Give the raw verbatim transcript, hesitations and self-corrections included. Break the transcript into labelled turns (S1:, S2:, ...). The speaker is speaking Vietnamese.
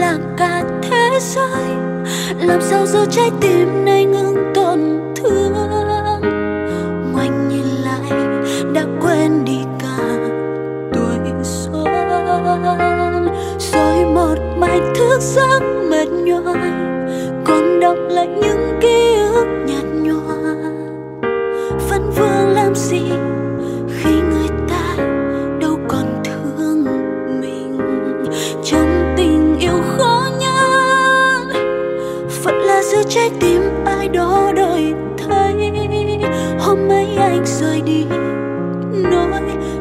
S1: là cả thế giới. Làm sao giờ trái tim này ngừng tổn thương, ngoảnh nhìn lại đã quên đi cả tuổi xuân. Rồi một mai thức giấc mệt nhoài, còn đọng lại những ký ức nhạt nhòa. Vẫn vương làm gì khi người ta đâu còn thương mình. Trong tình yêu khó nhẫn, vẫn là giữ trái tim ai đó đổi thay. Hôm ấy anh rời đi, nói